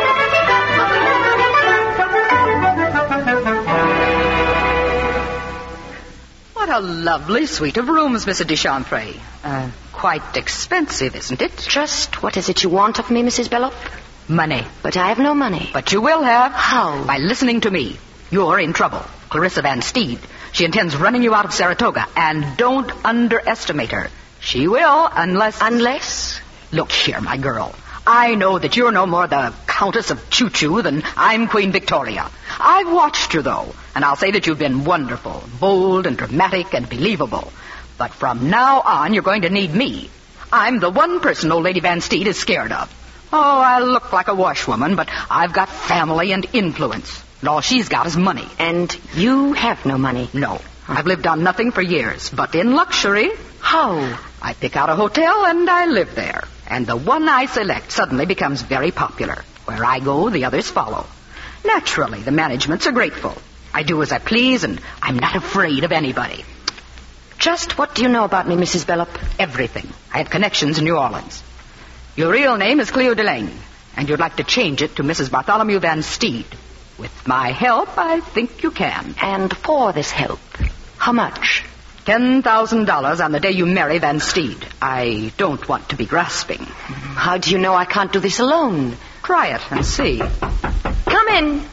What a lovely suite of rooms, Mrs. de Chamfray. Quite expensive, isn't it? Just what is it you want of me, Mrs. Belloc? Money. But I have no money. But you will have. How? By listening to me. You're in trouble. Clarissa Van Steed. She intends running you out of Saratoga. And don't underestimate her. She will, unless... Unless? Look here, my girl. I know that you're no more the Countess of Choo-Choo than I'm Queen Victoria. I've watched you, though, and I'll say that you've been wonderful, bold and dramatic and believable. But from now on, you're going to need me. I'm the one person old Lady Van Steed is scared of. Oh, I look like a washwoman, but I've got family and influence. And all she's got is money. And you have no money? No. I've lived on nothing for years, but in luxury. How? I pick out a hotel and I live there. And the one I select suddenly becomes very popular. Where I go, the others follow. Naturally, the managements are grateful. I do as I please, and I'm not afraid of anybody. Just what do you know about me, Mrs. Belloc? Everything. I have connections in New Orleans. Your real name is Cleo Delane, and you'd like to change it to Mrs. Bartholomew Van Steed. With my help, I think you can. And for this help, how much? $10,000 on the day you marry Van Steed. I don't want to be grasping. How do you know I can't do this alone? Try it and see. Come in.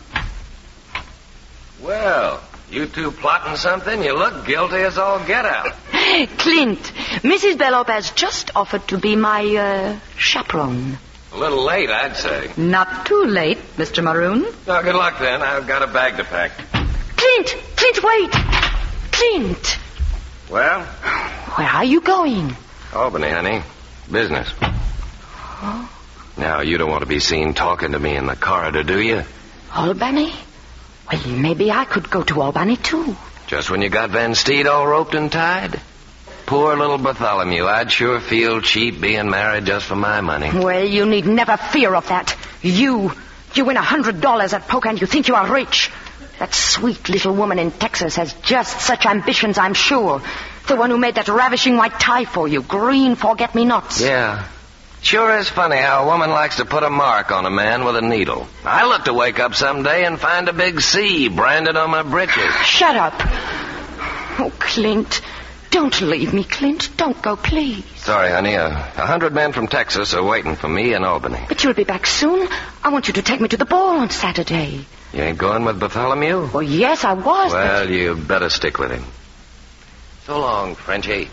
Well, you two plotting something? You look guilty as all get out. Clint, Mrs. Belloc has just offered to be my chaperone. A little late, I'd say. Not too late, Mr. Maroon. Oh, good luck, then. I've got a bag to pack. Clint, wait. Clint. Well? Where are you going? Albany, honey. Business. Oh. Now, you don't want to be seen talking to me in the corridor, do you? Albany? Well, maybe I could go to Albany, too. Just when you got Van Steed all roped and tied? Poor little Bartholomew. I'd sure feel cheap being married just for my money. Well, you need never fear of that. You win $100 at poker and you think you are rich. That sweet little woman in Texas has just such ambitions, I'm sure. The one who made that ravishing white tie for you, green forget-me-nots. Yeah. Sure is funny how a woman likes to put a mark on a man with a needle. I look to wake up someday and find a big C branded on my britches. Shut up. Oh, Clint. Don't leave me, Clint. Don't go, please. Sorry, honey. 100 men from Texas are waiting for me in Albany. But you'll be back soon. I want you to take me to the ball on Saturday. You ain't going with Bartholomew? Well, yes, I was. Well, you better stick with him. So long, Frenchie.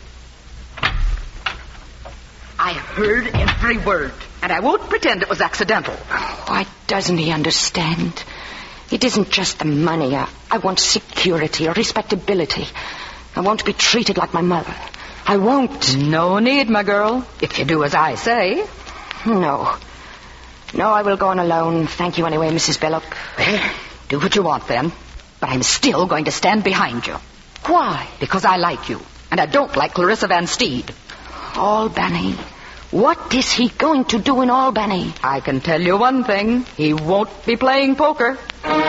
I heard every word, and I won't pretend it was accidental. Why doesn't he understand? It isn't just the money. I want security, respectability. I won't be treated like my mother. I won't. No need, my girl, if you do as I say. No. No, I will go on alone. Thank you anyway, Mrs. Belloc. Well, do what you want then. But I'm still going to stand behind you. Why? Because I like you. And I don't like Clarissa Van Steed. Albany. What is he going to do in Albany? I can tell you one thing. He won't be playing poker.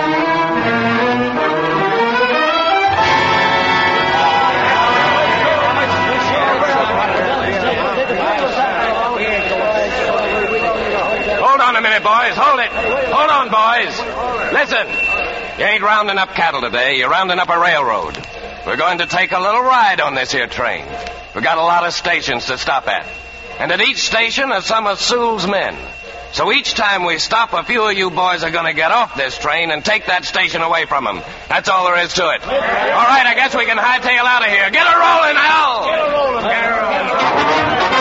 Hold on a minute, boys. Hold it. Hold on, boys. Listen. You ain't rounding up cattle today. You're rounding up a railroad. We're going to take a little ride on this here train. We've got a lot of stations to stop at. And at each station are some of Sewell's men. So each time we stop, a few of you boys are going to get off this train and take that station away from them. That's all there is to it. All right, I guess we can hightail out of here. Get her rolling, Al! Get her rolling. Get her rolling.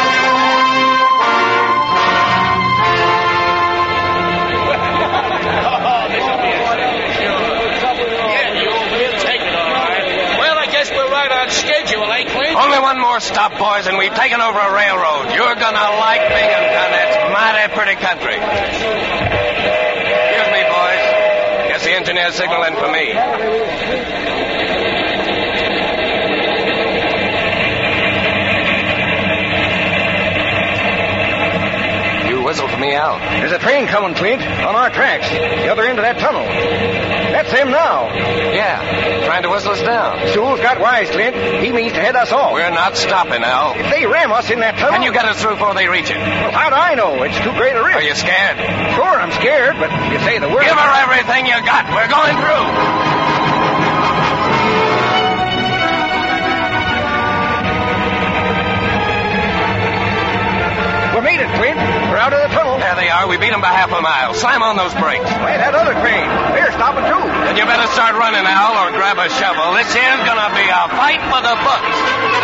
Schedule, eh, Clint? Only one more stop, boys, and we've taken over a railroad. You're gonna like Binghamton. It's mighty pretty country. Excuse me, boys. Guess the engineer's signaling for me. You whistle for me, Al. There's a train coming, Clint, on our tracks, the other end of that tunnel. That's him now. Yeah, trying to whistle us down. Sewell's got wise, Clint. He means to head us off. We're not stopping, Al. If they ram us in that tunnel... Can you get us through before they reach it? Well, how do I know? It's too great a risk. Are you scared? Sure, I'm scared, but you say the word... Give her everything you got. We're going through. We made it, Clint. We're out of the tunnel. There they are. We beat them by half a mile. Slam on those brakes. Why, that other train. They're stopping, too. Then you better start running, Al, or grab a shovel. This here's gonna be a fight for the books.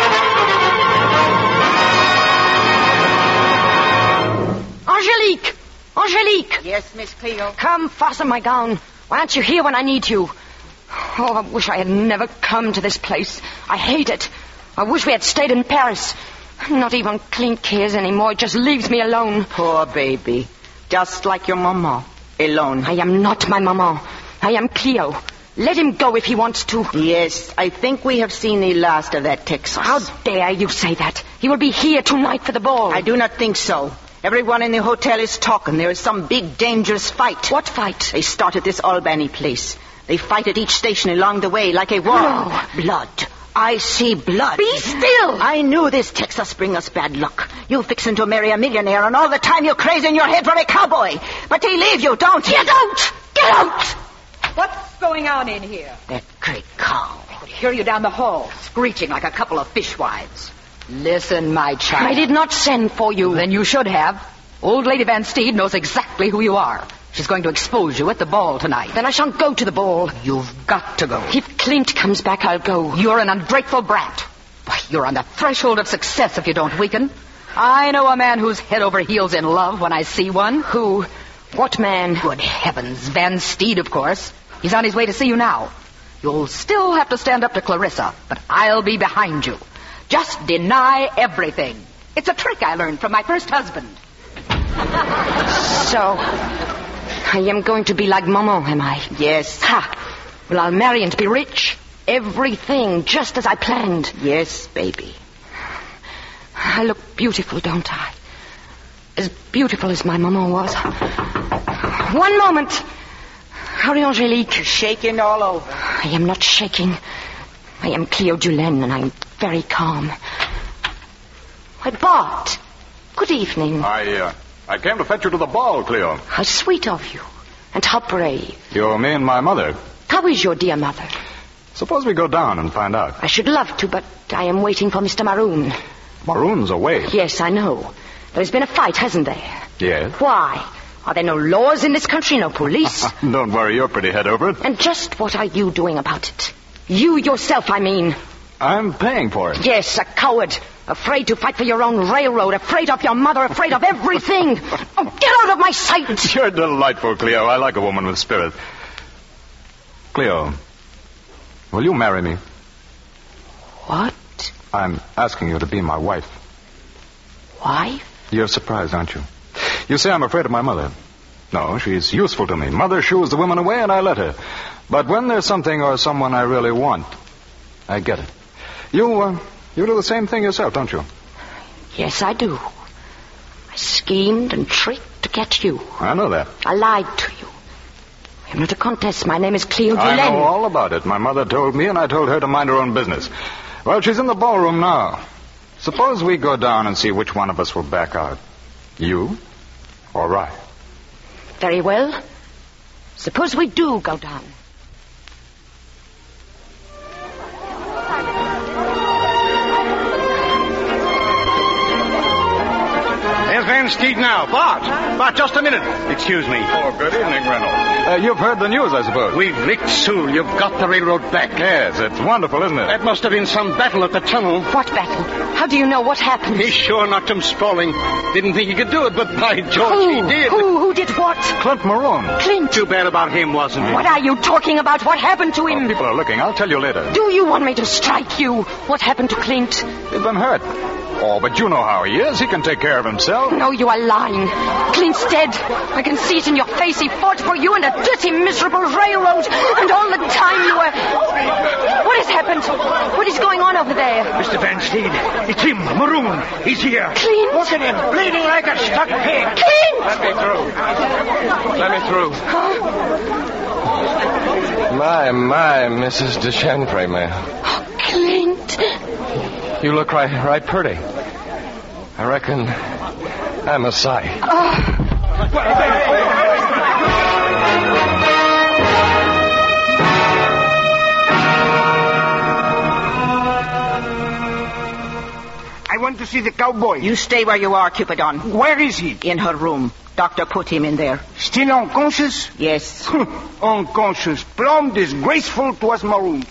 Angelique! Angelique! Yes, Miss Cleo? Come, fasten my gown. Why aren't you here when I need you? Oh, I wish I had never come to this place. I hate it. I wish we had stayed in Paris. Not even Clint cares anymore. It just leaves me alone. Poor baby. Just like your mama. Alone. I am not my maman. I am Cleo. Let him go if he wants to. Yes, I think we have seen the last of that Texas. How dare you say that? He will be here tonight for the ball. I do not think so. Everyone in the hotel is talking. There is some big, dangerous fight. What fight? They start at this Albany place. They fight at each station along the way like a war. No. Blood. I see blood. Be still! I knew this Texas bring us bad luck. You fixin' to marry a millionaire, and all the time you're crazy in your head for a cowboy. But they leave you, don't you? Get out! Get out! What's going on in here? That great cow. I could hear you down the hall, screeching like a couple of fishwives. Listen, my child. I did not send for you. Then you should have. Old Lady Van Steed knows exactly who you are. She's going to expose you at the ball tonight. Then I shan't go to the ball. You've got to go. If Clint comes back, I'll go. You're an ungrateful brat. Why, you're on the threshold of success if you don't weaken. I know a man who's head over heels in love when I see one. Who? What man? Good heavens. Van Steed, of course. He's on his way to see you now. You'll still have to stand up to Clarissa, but I'll be behind you. Just deny everything. It's a trick I learned from my first husband. So, I am going to be like Maman, am I? Yes. Ha! Well, I'll marry and be rich. Everything just as I planned. Yes, baby. I look beautiful, don't I? As beautiful as my Maman was. One moment. Hurry, Angelique. You're shaking all over. I am not shaking. I am Cleo Dulaine, and I'm very calm. Why, Bart. Good evening. I came to fetch you to the ball, Cleo. How sweet of you. And how brave. You mean my mother? How is your dear mother? Suppose we go down and find out. I should love to, but I am waiting for Mr. Maroon. Maroon's away. Yes, I know. There's been a fight, hasn't there? Yes. Why? Are there no laws in this country, no police? Don't worry, you're pretty head over it. And just what are you doing about it? You yourself, I mean. I'm paying for it. Yes, a coward. Afraid to fight for your own railroad. Afraid of your mother. Afraid of everything. Oh, get out of my sight. You're delightful, Cleo. I like a woman with spirit. Cleo, will you marry me? What? I'm asking you to be my wife. Wife? You're surprised, aren't you? You see, I'm afraid of my mother. No, she's useful to me. Mother shoos the women away, and I let her. But when there's something or someone I really want, I get it. You do the same thing yourself, don't you? Yes, I do. I schemed and tricked to get you. I know that. I lied to you. I'm not a countess. My name is Cleo I Delaine. know all about it. My mother told me, and I told her to mind her own business. Well, she's in the ballroom now. Suppose we go down and see which one of us will back out. You or I? Very well. Suppose we do go down. There's Van Steed now. Bart, just a minute. Excuse me. Oh, good evening, Reynolds. You've heard the news, I suppose. We've licked Sewell. You've got the railroad back. Yes, it's wonderful, isn't it? That must have been some battle at the tunnel. What battle? How do you know what happened? He sure knocked him sprawling. Didn't think he could do it, but by George, he did. Who did what? Clint Maroon. Clint? Too bad about him, wasn't it? What are you talking about? What happened to him? People are looking. I'll tell you later. Do you want me to strike you? What happened to Clint? He's been hurt. Oh, but you know how he is. He can take care of himself. No, you are lying. Clint's dead. I can see it in your face. He fought for you in a dirty, miserable railroad. And all the time you were... What has happened? What is going on over there? Mr. Van Steed, it's him, Maroon. He's here. Clint? Look at him, bleeding like a stuck pig. Clint! Let me through. Let me through. My, Mrs. de Chantry, ma'am. Oh, Clint. You look right pretty. I reckon I'm a sight. I want to see the cowboy. You stay where you are, Cupidon. Where is he? In her room. Doctor put him in there. Still unconscious? Yes. Unconscious. Plumb disgraceful to us Maroons.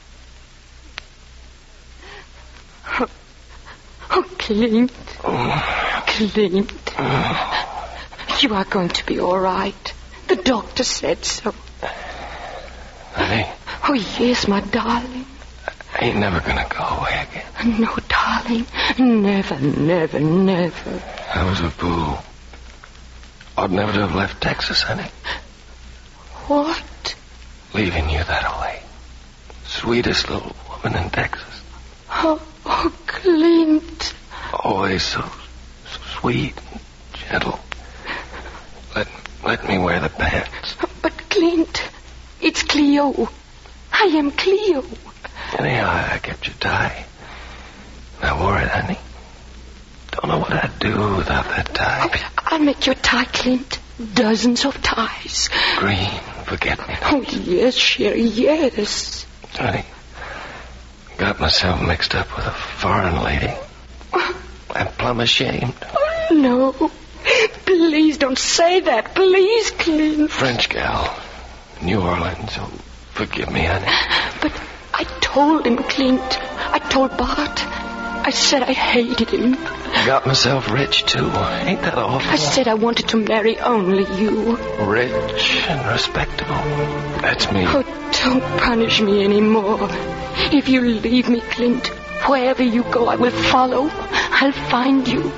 Oh, Clint. Clint. You are going to be all right. The doctor said so. Honey? Oh, yes, my darling. I ain't never gonna go away again. No, darling. Never, never, never. I was a fool. Ought never to have left Texas, honey. What? Leaving you that way. Sweetest little woman in Texas. Oh, Clint. Always so sweet and gentle. Let me wear the pants. But, Clint, it's Cleo. I am Cleo. Anyhow, I kept your tie. I wore it, honey. Don't know what I'd do without that tie. Oh, but I'll make you a tie, Clint. Dozens of ties. Green, forget-me-not. Oh, yes, Sherry, yes. Honey, got myself mixed up with a foreign lady. I'm plumb ashamed. Oh, no. Please don't say that. Please, Clint. French gal. New Orleans. Oh, forgive me, honey. But I told him, Clint. I told Bart. I said I hated him. Got myself rich, too. Ain't that awful? I said I wanted to marry only you. Rich and respectable. That's me. Oh, don't punish me anymore. If you leave me, Clint, wherever you go, I will follow. I'll find you.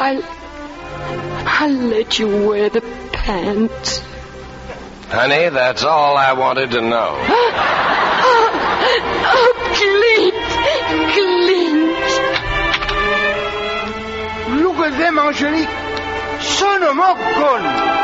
I'll let you wear the pants. Honey, that's all I wanted to know. Oh, Clint! Clint! Look at them, Angelique. Son of a gun.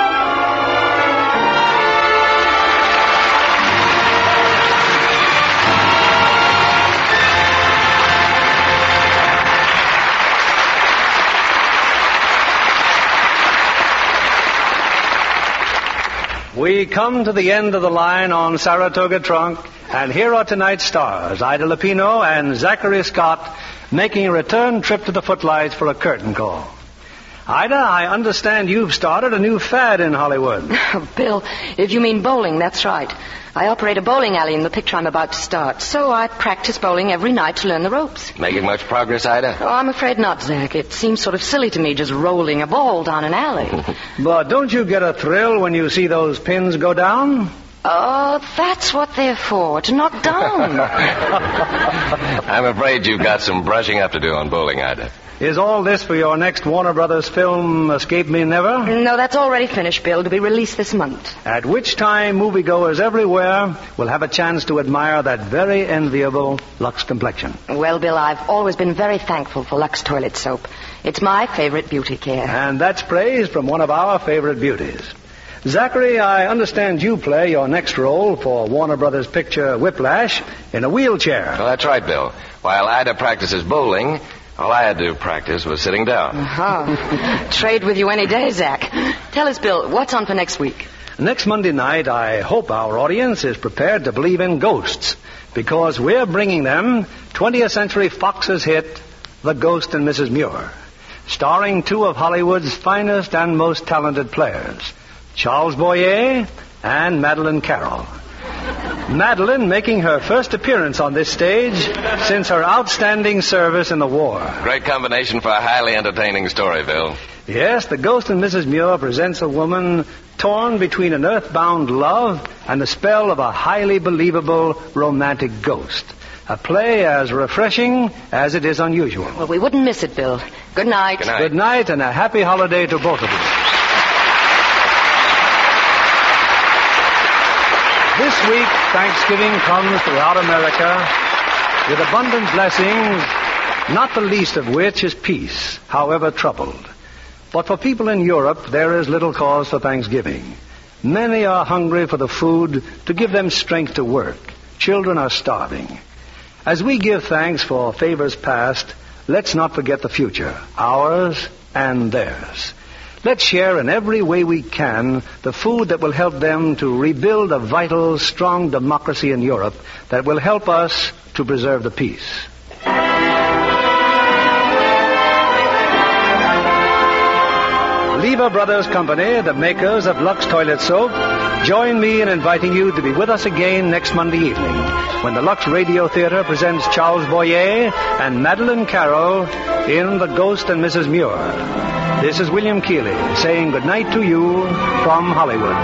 We come to the end of the line on Saratoga Trunk, and here are tonight's stars, Ida Lupino and Zachary Scott, making a return trip to the footlights for a curtain call. Ida, I understand you've started a new fad in Hollywood. Bill, if you mean bowling, that's right. I operate a bowling alley in the picture I'm about to start, so I practice bowling every night to learn the ropes. Making much progress, Ida? Oh, I'm afraid not, Zach. It seems sort of silly to me just rolling a ball down an alley. But don't you get a thrill when you see those pins go down? Oh, that's what they're for, to knock down. I'm afraid you've got some brushing up to do on bowling, Ida. Is all this for your next Warner Brothers film, Escape Me Never? No, that's already finished, Bill, to be released this month. At which time moviegoers everywhere will have a chance to admire that very enviable Lux complexion. Well, Bill, I've always been very thankful for Lux toilet soap. It's my favorite beauty care. And that's praise from one of our favorite beauties. Zachary, I understand you play your next role for Warner Brothers picture Whiplash in a wheelchair. Well, that's right, Bill. While Ida practices bowling, all I had to practice was sitting down. Uh-huh. Trade with you any day, Zach. Tell us, Bill, what's on for next week? Next Monday night, I hope our audience is prepared to believe in ghosts, because we're bringing them 20th Century Fox's hit, The Ghost and Mrs. Muir, starring two of Hollywood's finest and most talented players, Charles Boyer and Madeleine Carroll. Madeleine making her first appearance on this stage since her outstanding service in the war. Great combination for a highly entertaining story, Bill. Yes, The Ghost and Mrs. Muir presents a woman torn between an earthbound love and the spell of a highly believable romantic ghost. A play as refreshing as it is unusual. Well, we wouldn't miss it, Bill. Good night. Good night. Good night, and a happy holiday to both of you. This week, Thanksgiving comes throughout America with abundant blessings, not the least of which is peace, however troubled. But for people in Europe, there is little cause for Thanksgiving. Many are hungry for the food to give them strength to work. Children are starving. As we give thanks for favors past, let's not forget the future, ours and theirs. Let's share in every way we can the food that will help them to rebuild a vital, strong democracy in Europe that will help us to preserve the peace. Lever Brothers Company, the makers of Lux Toilet Soap, join me in inviting you to be with us again next Monday evening when the Lux Radio Theater presents Charles Boyer and Madeleine Carroll in The Ghost and Mrs. Muir. This is William Keighley saying goodnight to you from Hollywood.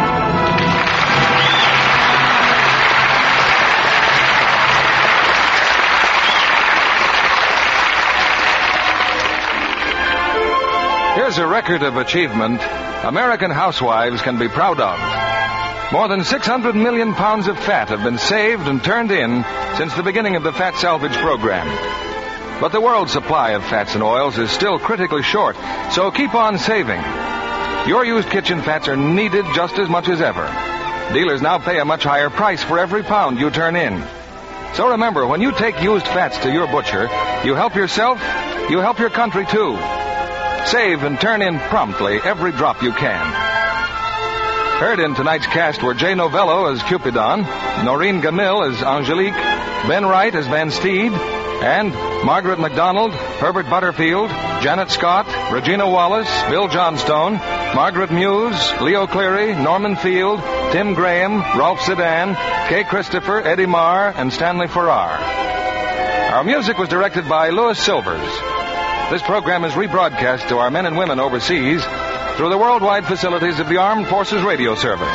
Here's a record of achievement American housewives can be proud of. More than 600 million pounds of fat have been saved and turned in since the beginning of the Fat Salvage Program. But the world's supply of fats and oils is still critically short, so keep on saving. Your used kitchen fats are needed just as much as ever. Dealers now pay a much higher price for every pound you turn in. So remember, when you take used fats to your butcher, you help yourself, you help your country too. Save and turn in promptly every drop you can. Heard in tonight's cast were Jay Novello as Cupidon, Noreen Gamil as Angelique, Ben Wright as Van Steed, and Margaret MacDonald, Herbert Butterfield, Janet Scott, Regina Wallace, Bill Johnstone, Margaret Muse, Leo Cleary, Norman Field, Tim Graham, Rolf Sedan, Kay Christopher, Eddie Marr, and Stanley Farrar. Our music was directed by Louis Silvers. This program is rebroadcast to our men and women overseas through the worldwide facilities of the Armed Forces Radio Service.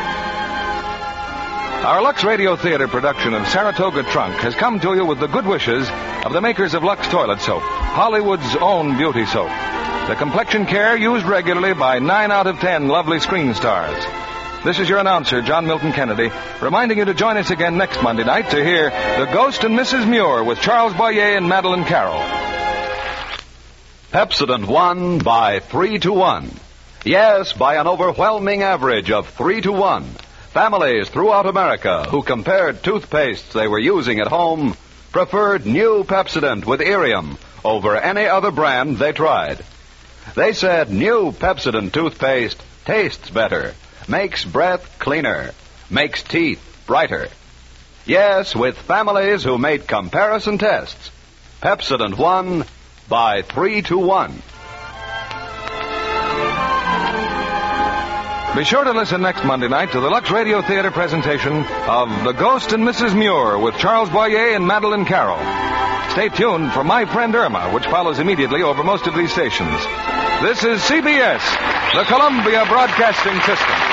Our Lux Radio Theater production of Saratoga Trunk has come to you with the good wishes of the makers of Lux Toilet Soap, Hollywood's own beauty soap. The complexion care used regularly by 9 out of 10 lovely screen stars. This is your announcer, John Milton Kennedy, reminding you to join us again next Monday night to hear The Ghost and Mrs. Muir with Charles Boyer and Madeleine Carroll. Pepsodent won by 3-1. Yes, by an overwhelming average of 3-1. Families throughout America who compared toothpastes they were using at home preferred new Pepsodent with Irium over any other brand they tried. They said new Pepsodent toothpaste tastes better, makes breath cleaner, makes teeth brighter. Yes, with families who made comparison tests, Pepsodent won by 3-1. Be sure to listen next Monday night to the Lux Radio Theater presentation of The Ghost and Mrs. Muir with Charles Boyer and Madeleine Carroll. Stay tuned for My Friend Irma, which follows immediately over most of these stations. This is CBS, the Columbia Broadcasting System.